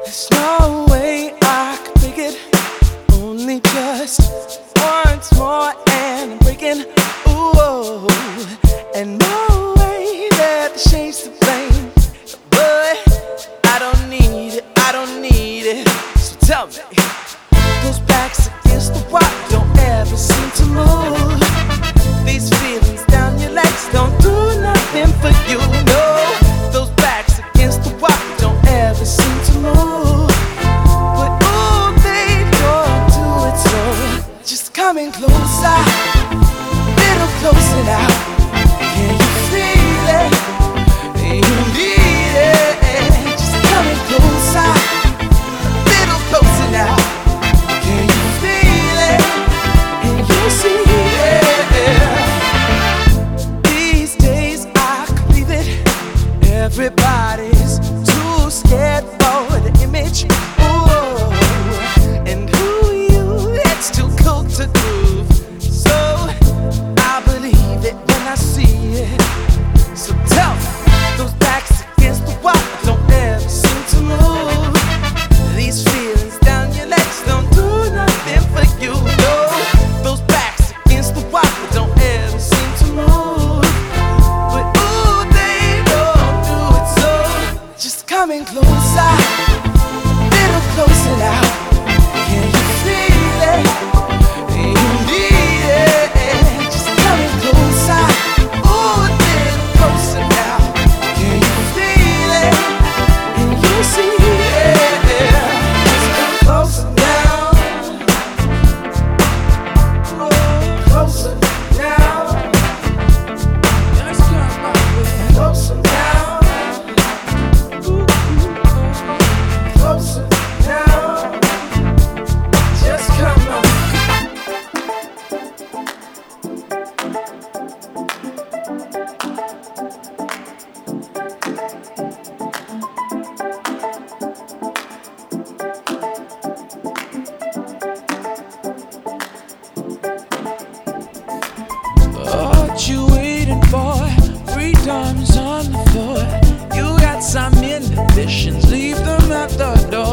There's no way I could make it. Only just once more and I'm breaking. Ooh, and no way that the shame's to blame. But I don't need it, I don't need it. So tell me, those backs against the wall don't ever seem to move. These feelings down your legs don't do nothing for you. No, those backs against the wall don't ever seem to move. But ooh, they don't do it so. Just coming closer, little closer now. Can you feel it? You need it. Just coming closer, little closer now. Can you feel it? And you see it. These days I could believe it. Everybody's too scared for the image. Ooh, and who you? It's too cool to groove. So I believe it when I see it. So tell me, those backs against the wall don't ever seem to move. These feelings down your legs don't do nothing for you. No, those backs against the wall don't ever seem to move. But ooh, they don't do it so. Just coming closer, little closer now. Can you feel it? You need it. Just coming closer, ooh, a little closer now. Can you feel it? And you see it. Just come closer now. Oh, closer now. Just come on, closer now. Closer now. Just come on. What you waiting for? Freedom's on the floor. You got some inhibitions, leave them at the door.